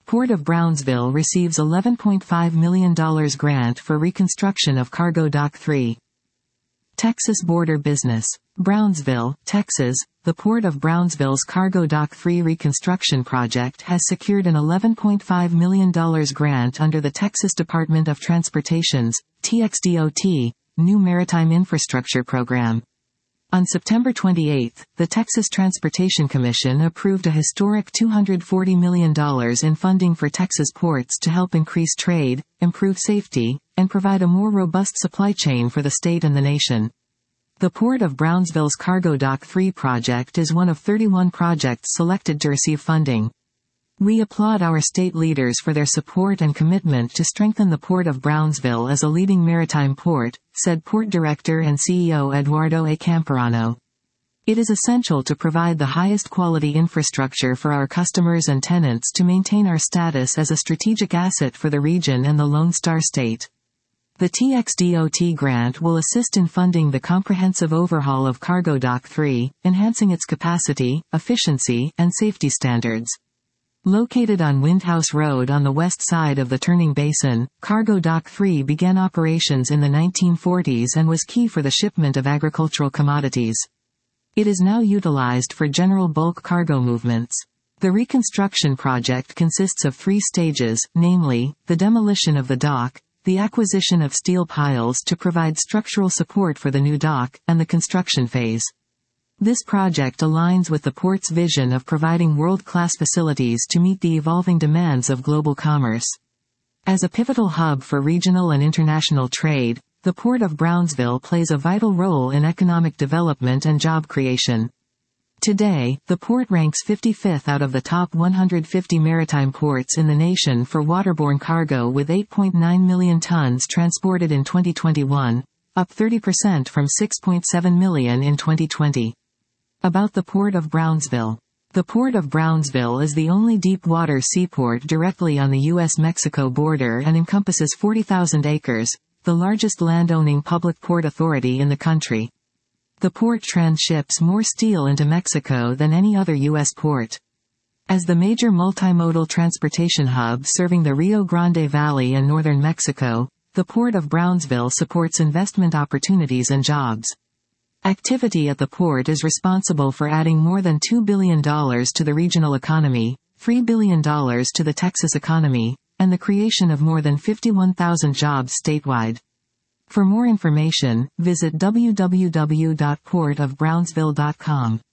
Port of Brownsville receives $11.5 million grant for reconstruction of Cargo Dock 3. Texas border business. Brownsville, Texas. The Port of Brownsville's Cargo Dock 3 reconstruction project has secured an $11.5 million grant under the Texas Department of Transportation's TxDOT New Maritime Infrastructure Program. On September 28, the Texas Transportation Commission approved a historic $240 million in funding for Texas ports to help increase trade, improve safety, and provide a more robust supply chain for the state and the nation. The Port of Brownsville's Cargo Dock 3 project is one of 31 projects selected to receive funding. We applaud our state leaders for their support and commitment to strengthen the Port of Brownsville as a leading maritime port, said Port Director and CEO Eduardo A. Camperano. It is essential to provide the highest quality infrastructure for our customers and tenants to maintain our status as a strategic asset for the region and the Lone Star State. The TxDOT grant will assist in funding the comprehensive overhaul of Cargo Dock 3, enhancing its capacity, efficiency, and safety standards. Located on Windhouse Road on the west side of the Turning Basin, Cargo Dock 3 began operations in the 1940s and was key for the shipment of agricultural commodities. It is now utilized for general bulk cargo movements. The reconstruction project consists of 3 stages, namely, the demolition of the dock, the acquisition of steel piles to provide structural support for the new dock, and the construction phase. This project aligns with the port's vision of providing world-class facilities to meet the evolving demands of global commerce. As a pivotal hub for regional and international trade, the Port of Brownsville plays a vital role in economic development and job creation. Today, the port ranks 55th out of the top 150 maritime ports in the nation for waterborne cargo with 8.9 million tons transported in 2021, up 30% from 6.7 million in 2020. About the Port of Brownsville. The Port of Brownsville is the only deep-water seaport directly on the U.S.-Mexico border and encompasses 40,000 acres, the largest land-owning public port authority in the country. The port transships more steel into Mexico than any other U.S. port. As the major multimodal transportation hub serving the Rio Grande Valley and northern Mexico, the Port of Brownsville supports investment opportunities and jobs. Activity at the port is responsible for adding more than $2 billion to the regional economy, $3 billion to the Texas economy, and the creation of more than 51,000 jobs statewide. For more information, visit www.portofbrownsville.com.